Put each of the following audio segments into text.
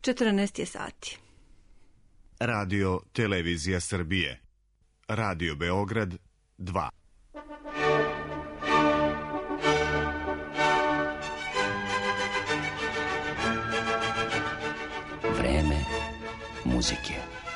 14 je sati. Radio Televizija Srbije. Radio Beograd 2. Vreme muzike.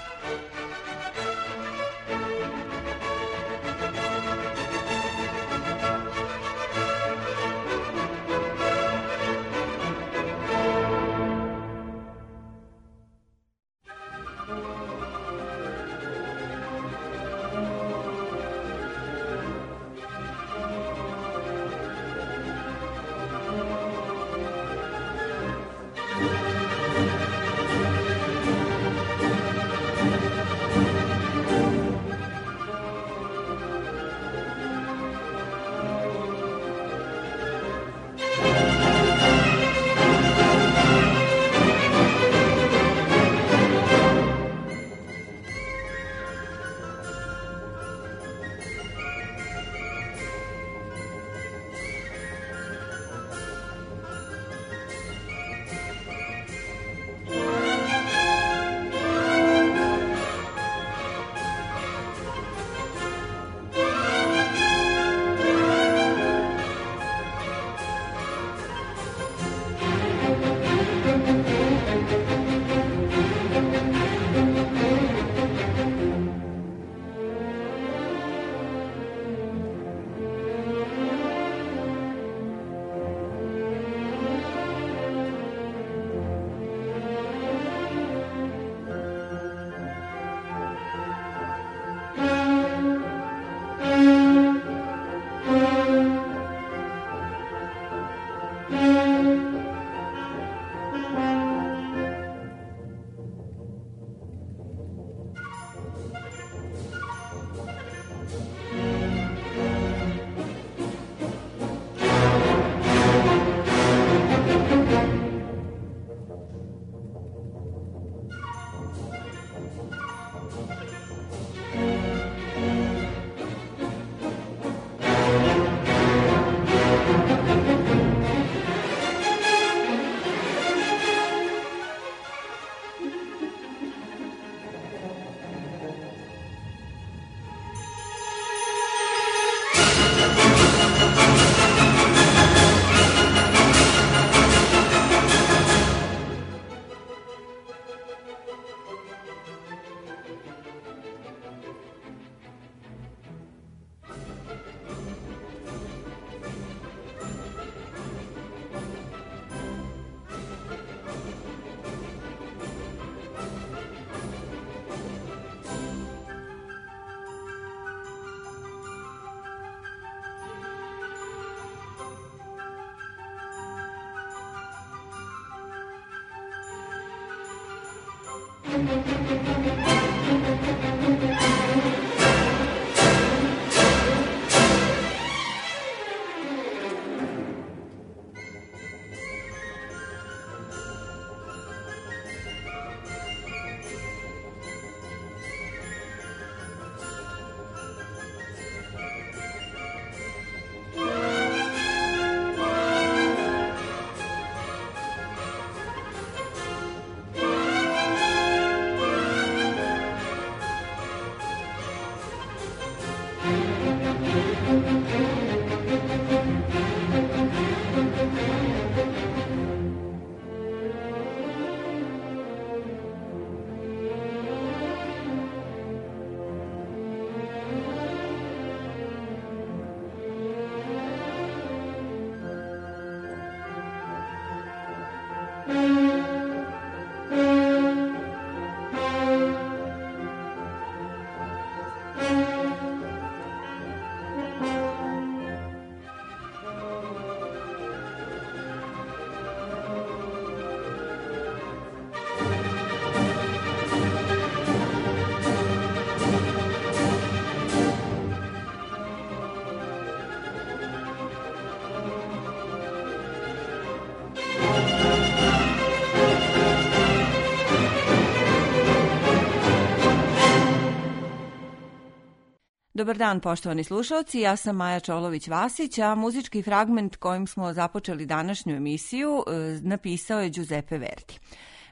Dobar dan, poštovani slušalci, ja sam Maja Čolović-Vasić, a muzički fragment kojim smo započeli današnju emisiju napisao je Giuseppe Verdi.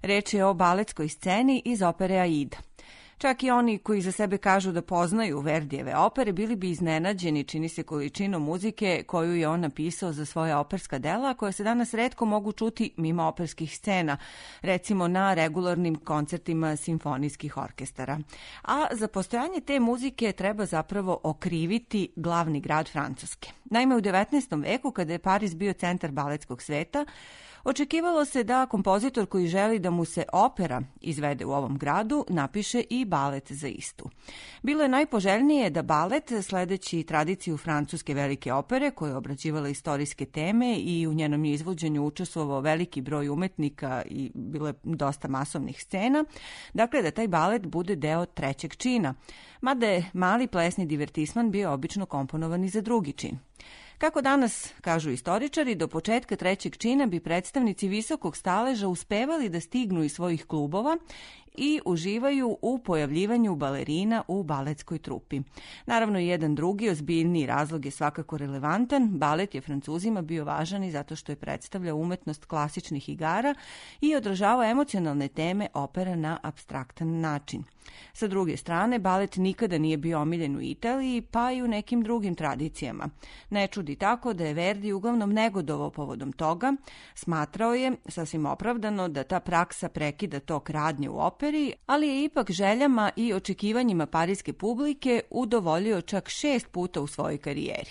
Reč je o baletskoj sceni iz opere Aida. Čak i oni koji za sebe kažu da poznaju Verdijeve opere bili bi iznenađeni, čini se, količinom muzike koju je on napisao za svoja operska dela, koja se danas retko mogu čuti mimo operskih scena, recimo na regularnim koncertima simfonijskih orkestara. A za postojanje te muzike treba zapravo okriviti glavni grad Francuske. Naime, u 19. veku, kada je Pariz bio centar baletskog sveta, očekivalo se da kompozitor koji želi da mu se opera izvede u ovom gradu napiše i balet za istu. Bilo je najpoželjnije da balet, sledeći tradiciju francuske velike opere, koja je obrađivala istorijske teme i u njenom izvođenju učestvovao veliki broj umetnika i bilo je dosta masovnih scena, dakle da taj balet bude deo trećeg čina, mada je mali plesni divertisman bio obično komponovan i za drugi čin. Kako danas kažu istoričari, do početka trećeg čina bi predstavnici visokog staleža uspevali da stignu iz svojih klubova i uživaju u pojavljivanju balerina u baletskoj trupi. Naravno, jedan drugi ozbiljniji razlog je svakako relevantan. Balet je Francuzima bio važan i zato što je predstavljao umetnost klasičnih igara i odražavao emocionalne teme opera na apstraktan način. Sa druge strane, balet nikada nije bio omiljen u Italiji, pa i u nekim drugim tradicijama. Ne čudi tako da je Verdi uglavnom negodovao povodom toga. Smatrao je, sasvim opravdano, da ta praksa prekida tok radnje u operi, ali je ipak željama i očekivanjima parijske publike udovoljio čak 6 puta u svojoj karijeri.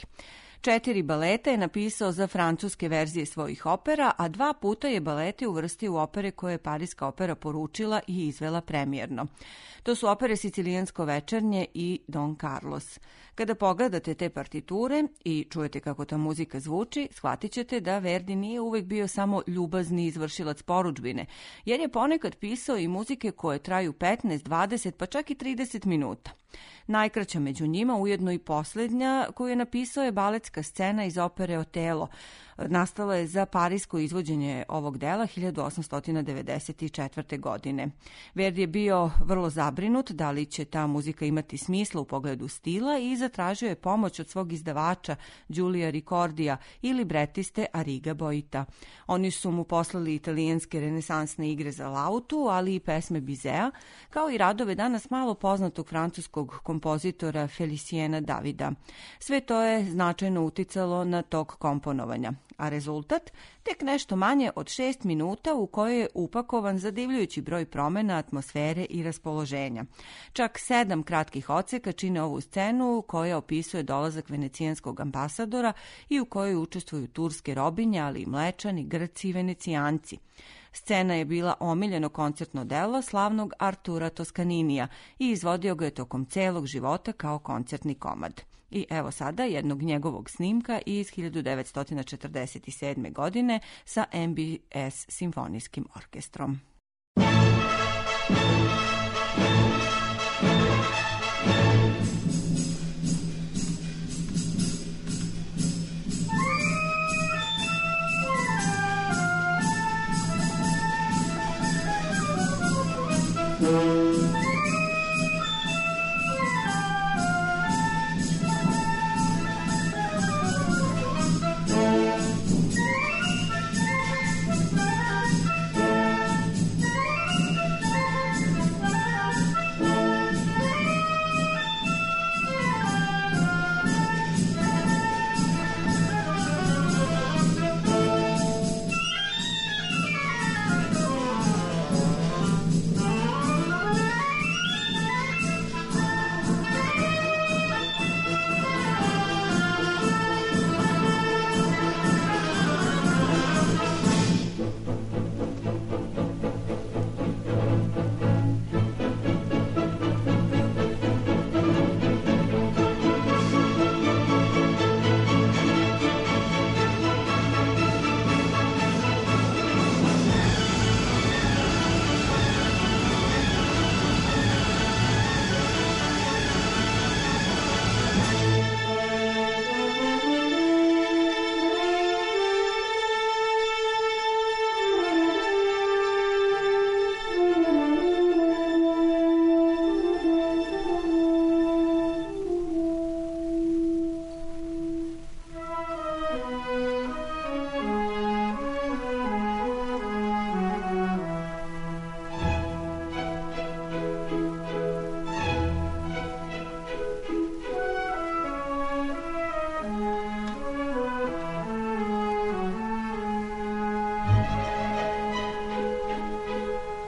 4 baleta je napisao za francuske verzije svojih opera, a 2 puta je balete uvrstio u opere koje je Parijska opera poručila i izvela premijerno. To su opere Sicilijansko večernje i Don Carlos. Kada pogledate te partiture i čujete kako ta muzika zvuči, shvatit ćete da Verdi nije uvek bio samo ljubazni izvršilac porudžbine, jer je ponekad pisao i muzike koje traju 15, 20 pa čak i 30 minuta. Najkraća među njima, ujedno i posljednja, koju je napisao, je baletska scena iz opere Otelo. Nastala je za parijsko izvođenje ovog dela 1894. godine. Verdi je bio vrlo zabrinut da li će ta muzika imati smisla u pogledu stila i zatražio je pomoć od svog izdavača Giulia Ricordija i libretiste Arriga Boita. Oni su mu poslali italijanske renesansne igre za lautu, ali i pesme Bizea, kao i radove danas malo poznatog francuskog kompozitora Feliciena Davida. Sve to je značajno uticalo na tok komponovanja, a rezultat tek nešto manje od 6 minuta u kojoj je upakovan zadivljujući broj promena, atmosfere i raspoloženja. Čak 7 kratkih odseka čine ovu scenu koja opisuje dolazak venecijanskog ambasadora i u kojoj učestvuju turske robinje, ali i Mlečani, Grci i Venecijanci. Scena je bila omiljeno koncertno delo slavnog Artura Toskaninija i izvodio ga je tokom celog života kao koncertni komad. I evo sada jednog njegovog snimka iz 1947. godine sa MBS simfonijskim orkestrom.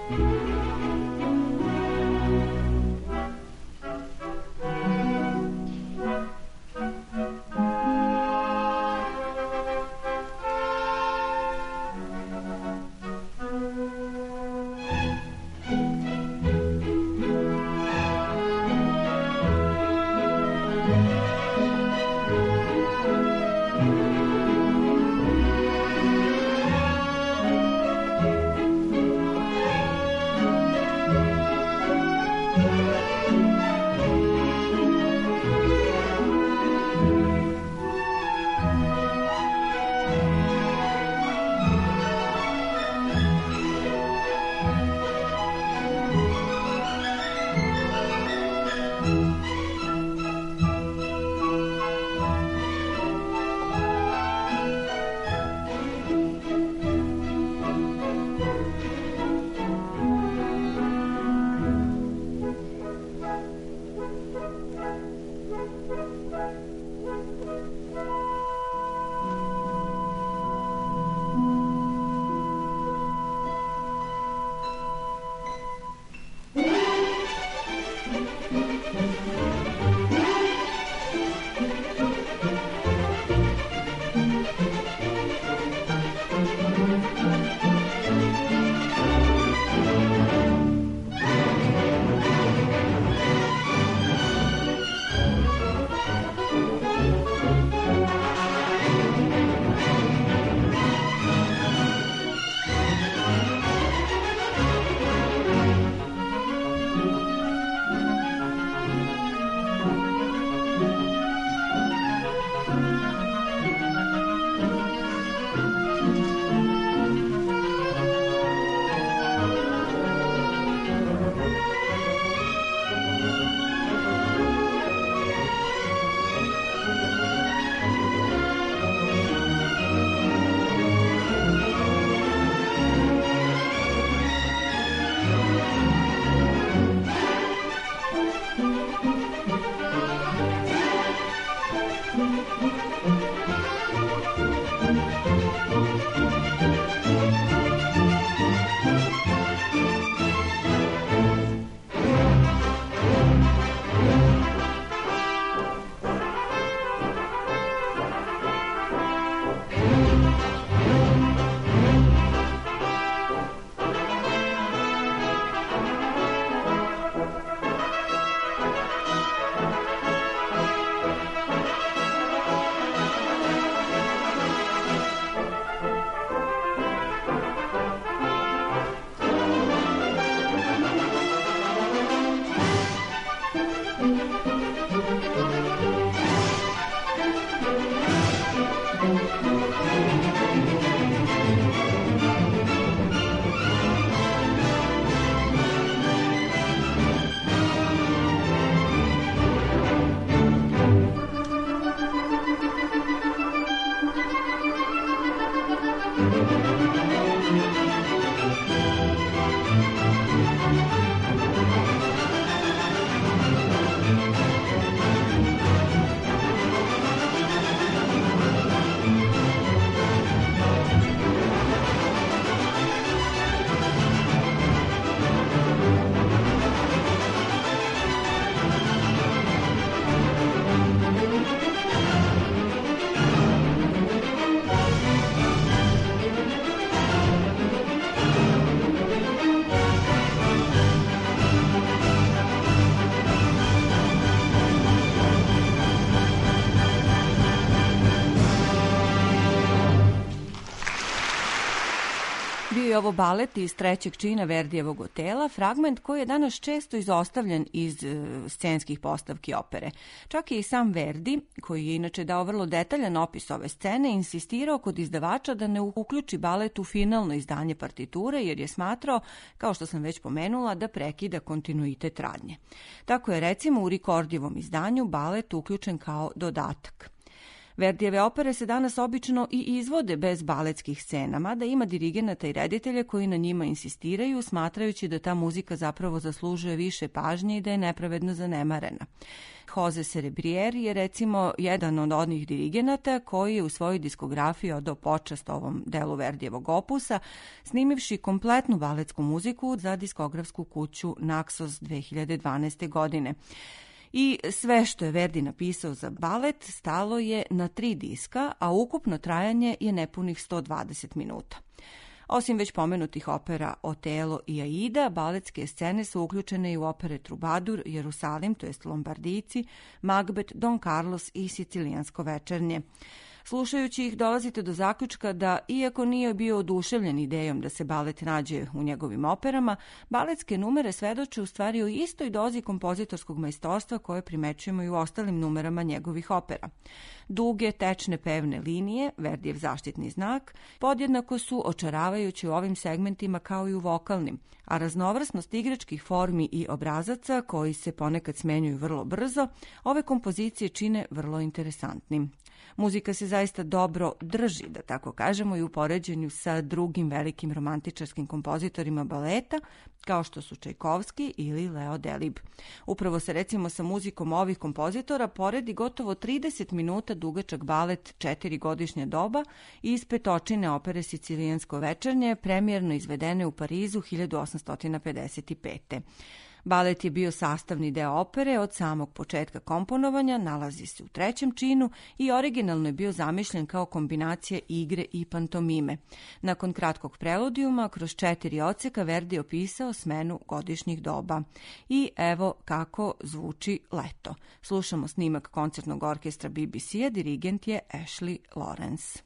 Bio je ovo balet iz trećeg čina Verdijevog Otela, fragment koji je danas često izostavljen iz scenskih postavki opere. Čak i sam Verdi, koji je inače dao vrlo detaljan opis ove scene, insistirao kod izdavača da ne uključi balet u finalno izdanje partiture, jer je smatrao, kao što sam već pomenula, da prekida kontinuitet radnje. Tako je recimo u Ricordijevom izdanju balet uključen kao dodatak. Verdijeve opere se danas obično i izvode bez baletskih scena, mada ima dirigenata i reditelja koji na njima insistiraju, smatrajući da ta muzika zapravo zaslužuje više pažnje i da je nepravedno zanemarena. Jose Serebrier je recimo jedan od onih dirigenata koji je u svojoj diskografiji odao počast ovom delu Verdijevog opusa, snimivši kompletnu baletsku muziku za diskografsku kuću Naxos 2012. godine. I sve što je Verdi napisao za balet stalo je na 3 diska, a ukupno trajanje je nepunih 120 minuta. Osim već pomenutih opera Otelo i Aida, baletske scene su uključene i u opere Trubadur, Jerusalim, to jest Lombardijci, Magbet, Don Carlos i Sicilijansko večernje. Slušajući ih dolazite do zaključka da, iako nije bio oduševljen idejom da se balet nađe u njegovim operama, baletske numere svedoče u stvari o istoj dozi kompozitorskog majstorstva koje primećujemo i u ostalim numerama njegovih opera. Duge, tečne pevne linije, Verdijev zaštitni znak, podjednako su očaravajući u ovim segmentima kao i u vokalnim, a raznovrsnost igračkih formi i obrazaca, koji se ponekad smenjuju vrlo brzo, ove kompozicije čine vrlo interesantnim. Muzika se zaista dobro drži, da tako kažemo, i u poređenju sa drugim velikim romantičarskim kompozitorima baleta, kao što su Čajkovski ili Leo Delibes. Upravo se recimo sa muzikom ovih kompozitora poredi gotovo 30 minuta dugačak balet 4-godišnje doba iz petočine opere Sicilijansko večernje, premijerno izvedene u Parizu 1855. Balet je bio sastavni deo opere od samog početka komponovanja, nalazi se u 3. činu i originalno je bio zamišljen kao kombinacija igre i pantomime. Nakon kratkog preludijuma, kroz 4 odseka Verdi je opisao smenu godišnjih doba. I evo kako zvuči Leto. Slušamo snimak koncertnog orkestra BBC-a, dirigent je Ashley Lawrence.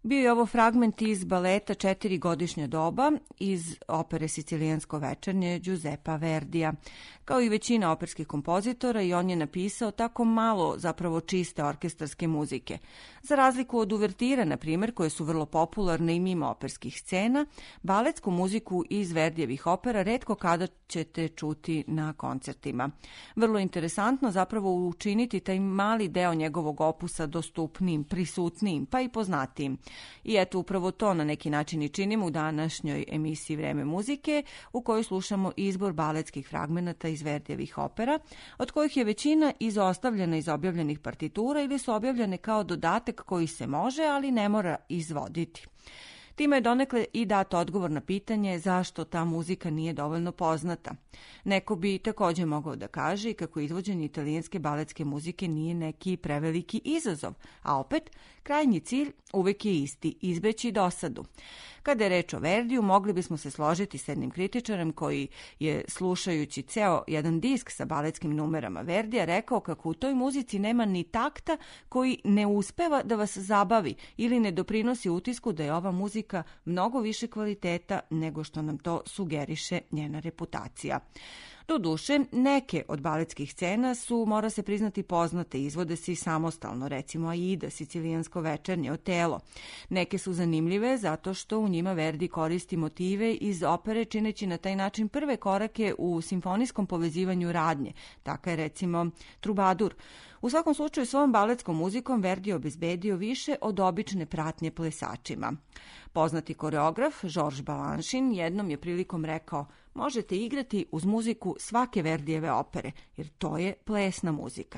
Bio je ovo fragment iz baleta 4 godišnja doba iz opere Sicilijansko večernje Giuseppa Verdija. Kao i većina operskih kompozitora, i on je napisao tako malo zapravo čiste orkestarske muzike. Za razliku od uvertira, na primjer, koje su vrlo popularne i mimo operskih scena, baletsku muziku iz Verdijevih opera retko kada ćete čuti na koncertima. Vrlo interesantno zapravo učiniti taj mali deo njegovog opusa dostupnijim, prisutnijim, pa i poznatijim. I eto, upravo to na neki način i činimo u današnjoj emisiji Vreme muzike, u kojoj slušamo izbor baletskih fragmenata iz Verdijevih opera, od kojih je većina izostavljena iz objavljenih partitura ili su objavljene kao dodatak koji se može, ali ne mora izvoditi. Time je donekle i dat odgovor na pitanje zašto ta muzika nije dovoljno poznata. Neko bi također mogao da kaže i kako izvođenje italijanske baletske muzike nije neki preveliki izazov, a opet, krajnji cilj uvek je isti, izbeći dosadu. Kada je reč o Verdiju, mogli bismo se složiti s jednim kritičarem koji je, slušajući ceo jedan disk sa baletskim numerama Verdija, rekao kako u toj muzici nema ni takta koji ne uspeva da vas zabavi ili ne doprinosi utisku da je ova muzika mnogo više kvaliteta nego što nam to sugeriše njena reputacija. Doduše, neke od baletskih scena su, mora se priznati, poznate, izvode se i samostalno, recimo Aida, Sicilijansko večernje, Otelo. Neke su zanimljive zato što u njima Verdi koristi motive iz opere, čineći na taj način prve korake u simfonijskom povezivanju radnje. Taka je recimo Trubadur. U svakom slučaju, svojom baletskom muzikom Verdi je obezbedio više od obične pratnje plesačima. Poznati koreograf Georges Balanchine jednom je prilikom rekao: možete igrati uz muziku svake Verdijeve opere, jer to je plesna muzika.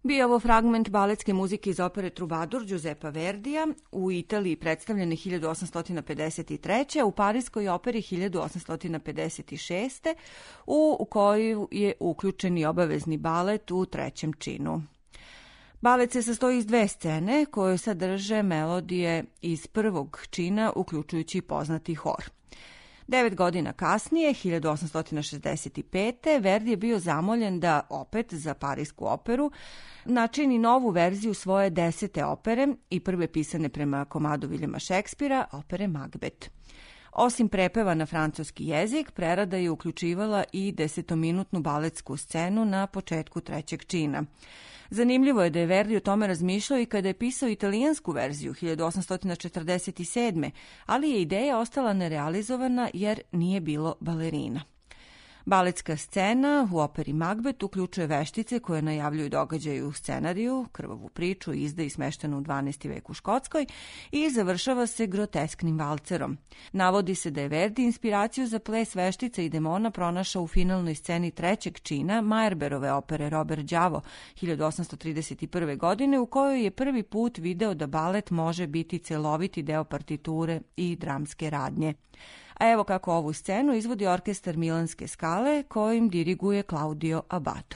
Bio je ovo fragment baletske muzike iz opere Troubadour Giuseppa Verdija, u Italiji predstavljene 1853. a u Pariskoj operi 1856. u koju je uključen i obavezni balet u trećem činu. Balet se sastoji iz dve scene koje sadrže melodije iz prvog čina, uključujući poznati hor. 9 godina kasnije, 1865. Verdi je bio zamoljen da opet za Parisku operu načini novu verziju svoje 10. opere i prve pisane prema komadu Viljama Šekspira, opere Macbeth. Osim prepeva na francuski jezik, prerada je uključivala i 10-minutnu baletsku scenu na početku trećeg čina. Zanimljivo je da je Verdi o tome razmišljao i kada je pisao italijansku verziju 1847. ali je ideja ostala nerealizovana jer nije bilo balerina. Baletska scena u operi Macbeth uključuje veštice koje najavljuju događaje u scenariju, krvavu priču, izdaji smeštenu u 12. veku u Škotskoj i završava se grotesknim valcerom. Navodi se da je Verdi inspiraciju za ples veštica i demona pronašao u finalnoj sceni trećeg čina Meyerbeerove opere Robert Đavo 1831. godine u kojoj je prvi put video da balet može biti celoviti deo partiture i dramske radnje. A evo kako ovu scenu izvodi orkestar Milanske Skale kojim diriguje Claudio Abbado.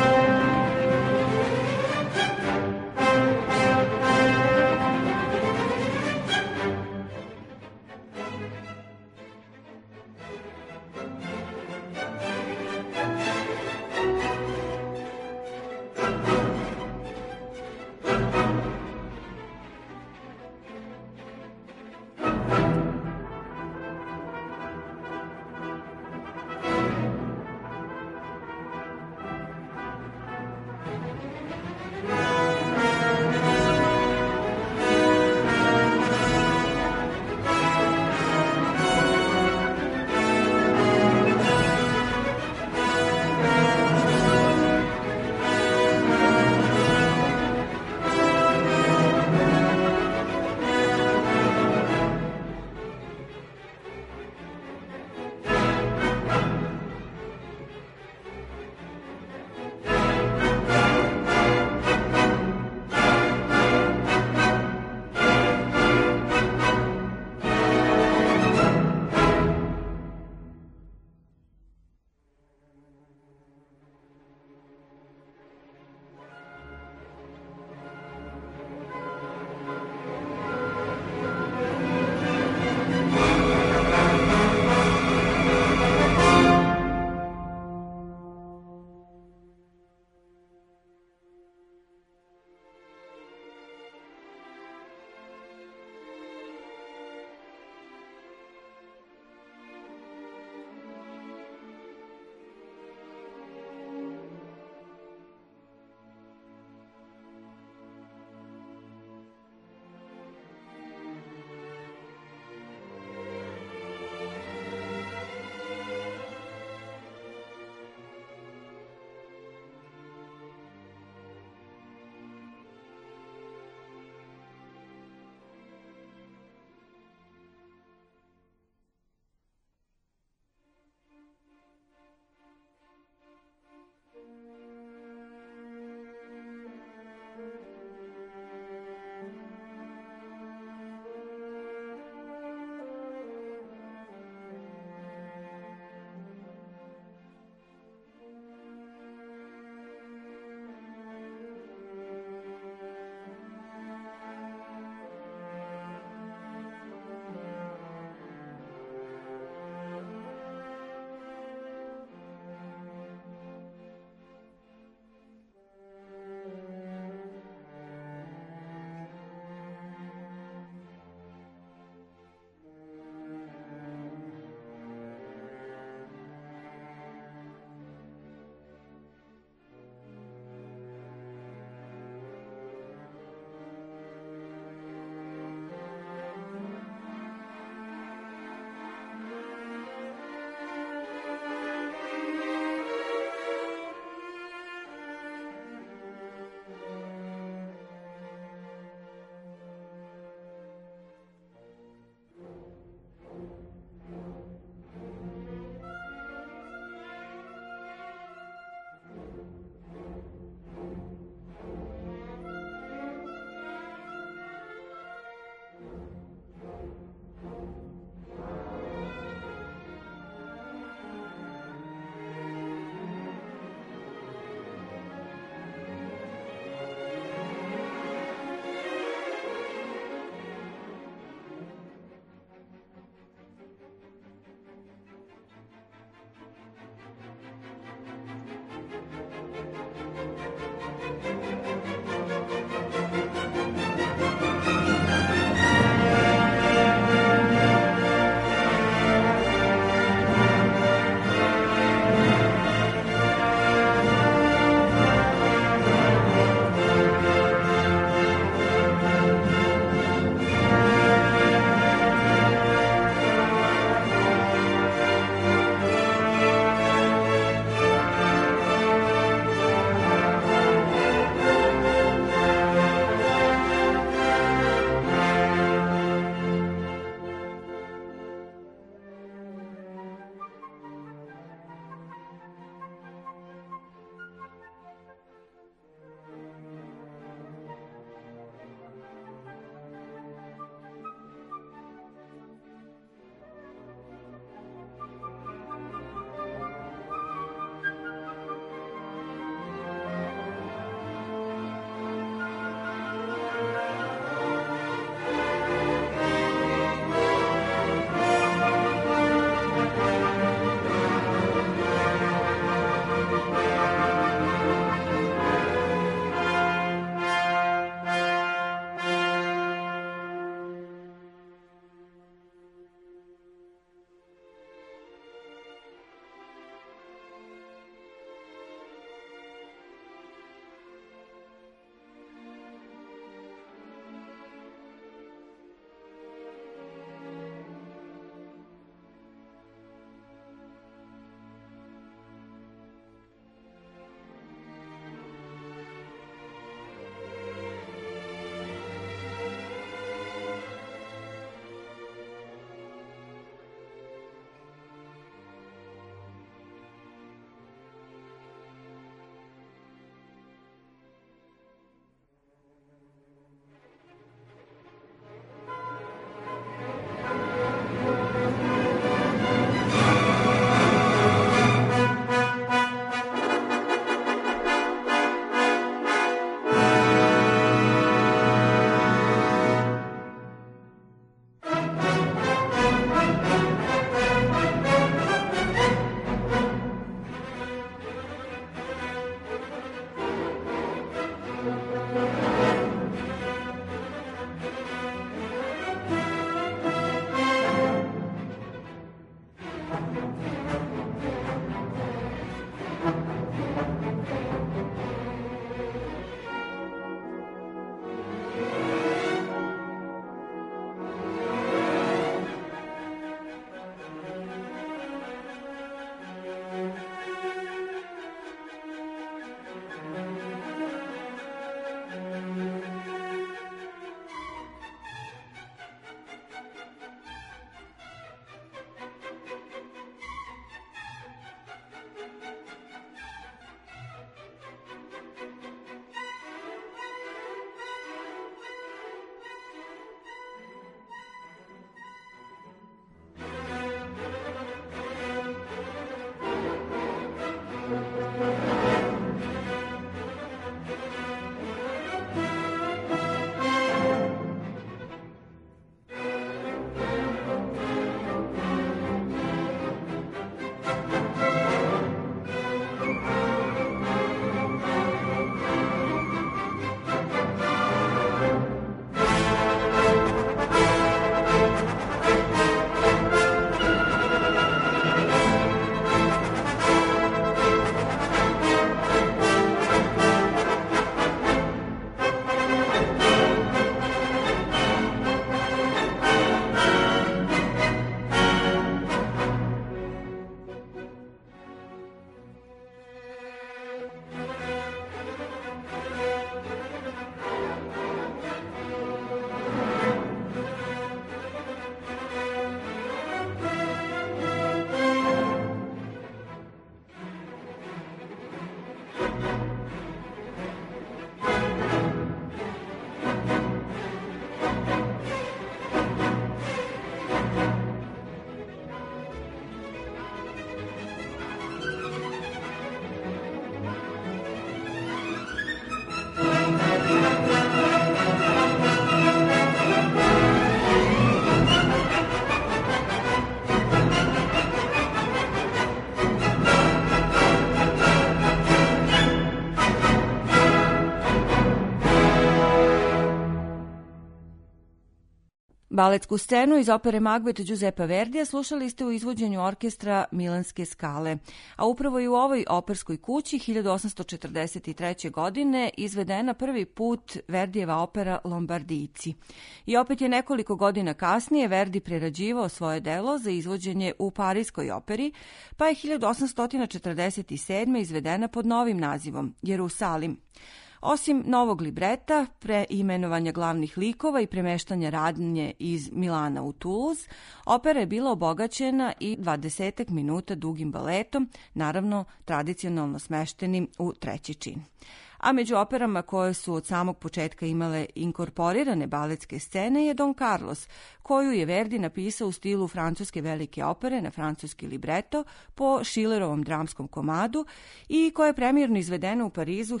Baletsku scenu iz opere Macbeth Giuseppa Verdija slušali ste u izvođenju orkestra Milanske Skale, a upravo i u ovoj operskoj kući 1843. godine izvedena prvi put Verdijeva opera Lombardijci. I opet je nekoliko godina kasnije Verdi prerađivao svoje delo za izvođenje u Parijskoj operi, pa je 1847. izvedena pod novim nazivom Jerusalim. Osim novog libreta, preimenovanja glavnih likova i premeštanja radnje iz Milana u Toulouse, opera je bila obogaćena i 20 minuta dugim baletom, naravno tradicionalno smeštenim u treći čin. A među operama koje su od samog početka imale inkorporirane baletske scene je Don Carlos, koju je Verdi napisao u stilu francuske velike opere na francuski libreto po Schillerovom dramskom komadu i koja je premijerno izvedena u Parizu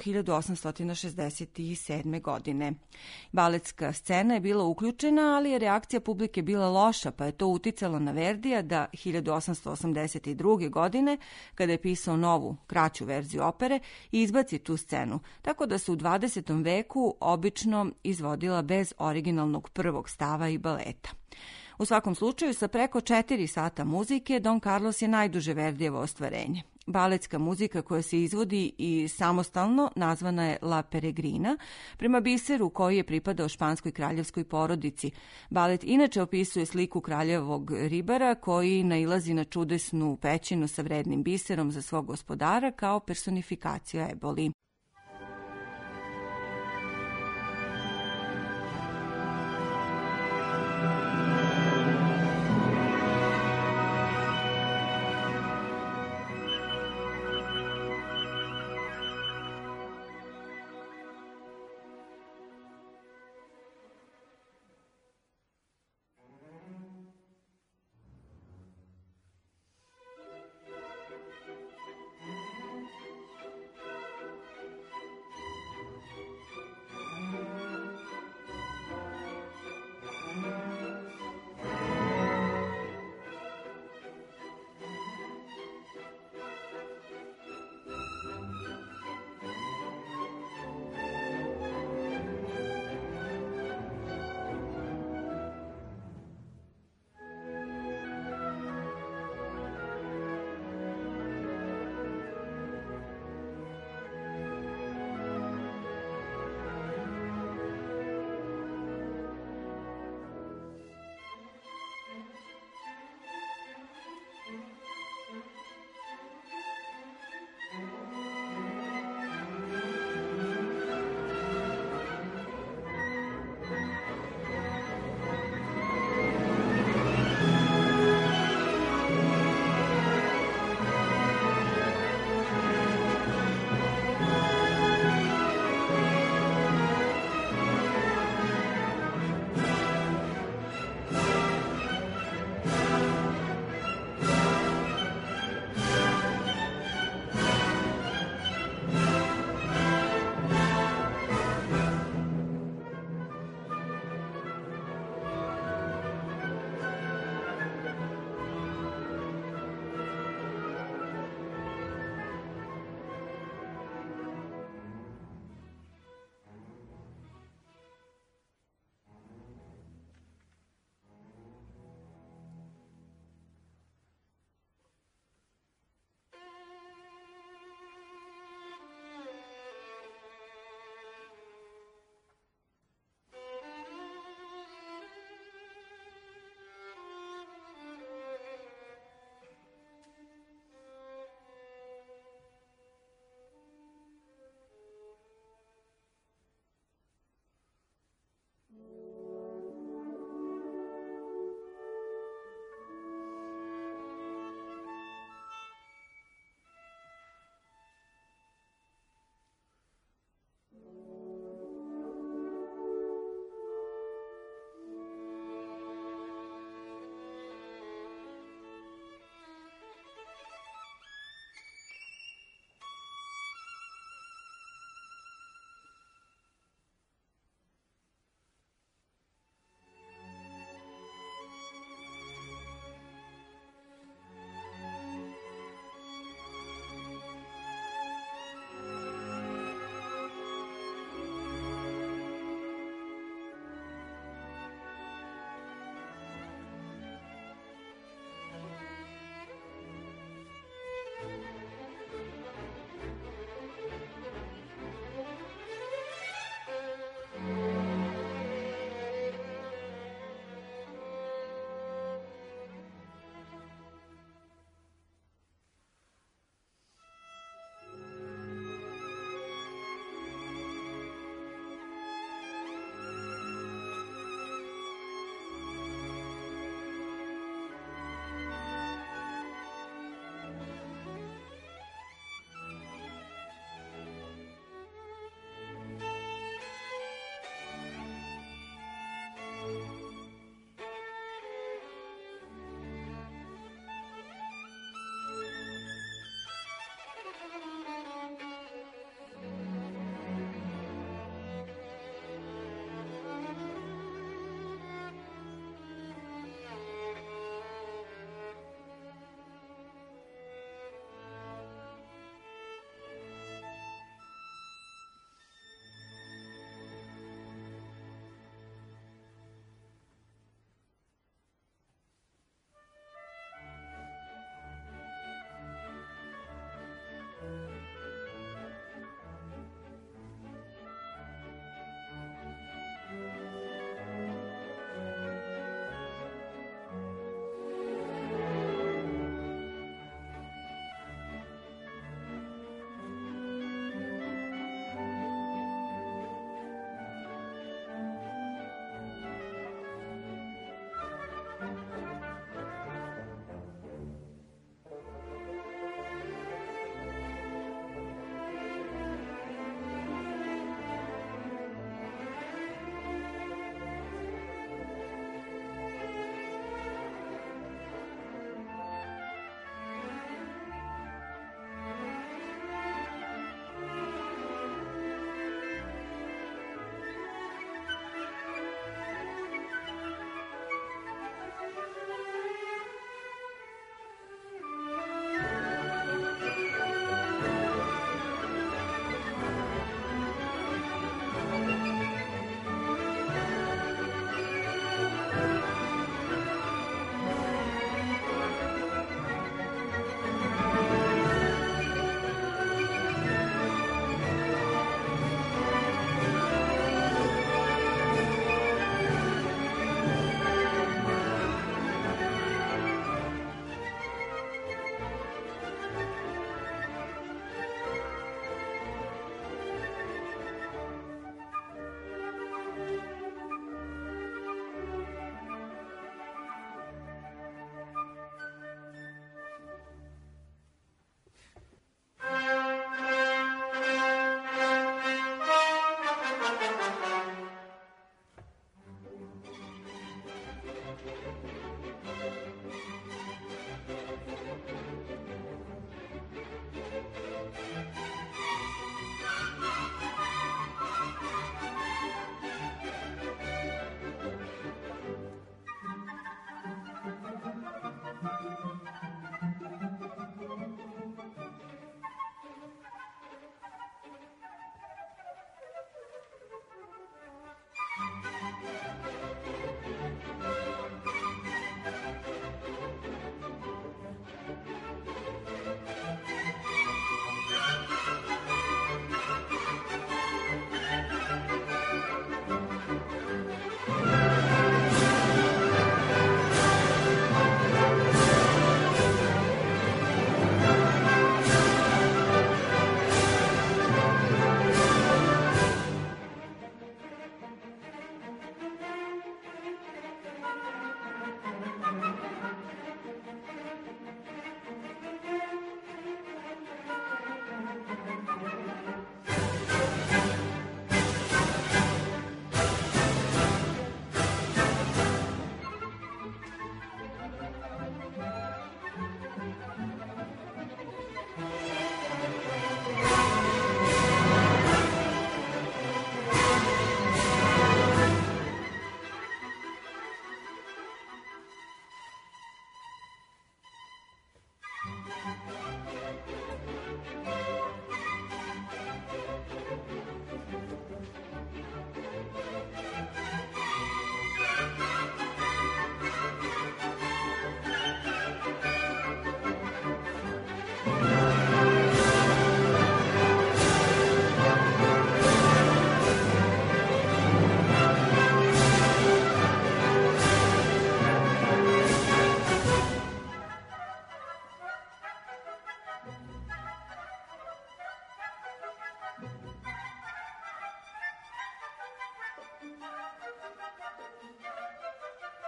1867. godine. Baletska scena je bila uključena, ali je reakcija publike bila loša, pa je to uticalo na Verdija da 1882. godine, kada je pisao novu, kraću verziju opere, izbaci tu scenu, tako da se u 20. veku obično izvodila bez originalnog prvog stava i baleta. U svakom slučaju, sa preko 4 sata muzike, Don Carlos je najduže Verdijevo ostvarenje. Baletska muzika koja se izvodi i samostalno nazvana je La Peregrina, prema biseru koji je pripadao španskoj kraljevskoj porodici. Balet inače opisuje sliku kraljevog ribara koji nailazi na čudesnu pećinu sa vrednim biserom za svog gospodara kao personifikacija eboli.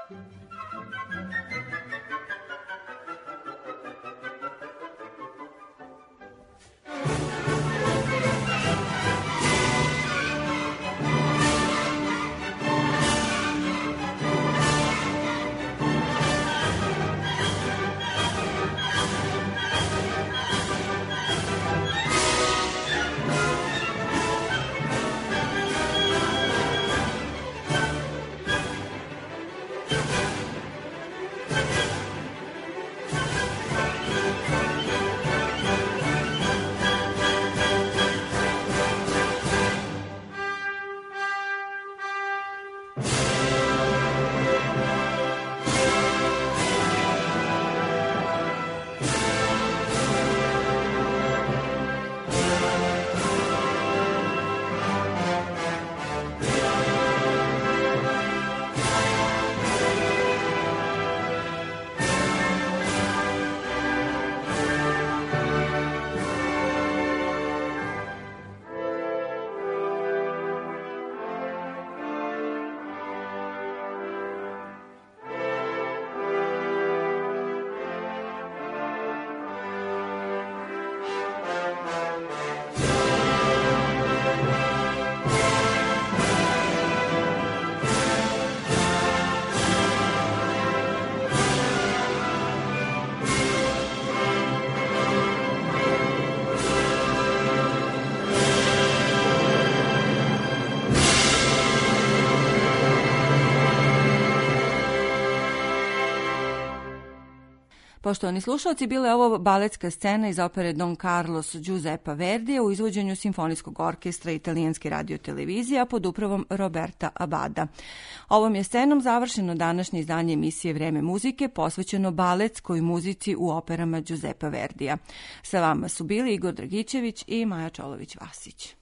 Poštovani slušalci, bila je ovo baletska scena iz opere Don Carlos Giuseppa Verdija u izvođenju Simfonijskog orkestra Italijanske radiotelevizije pod upravom Roberta Abada. Ovom je scenom završeno današnje izdanje emisije Vreme muzike posvećeno baletskoj muzici u operama Giuseppa Verdija. Sa vama su bili Igor Dragičević i Maja Čolović-Vasić.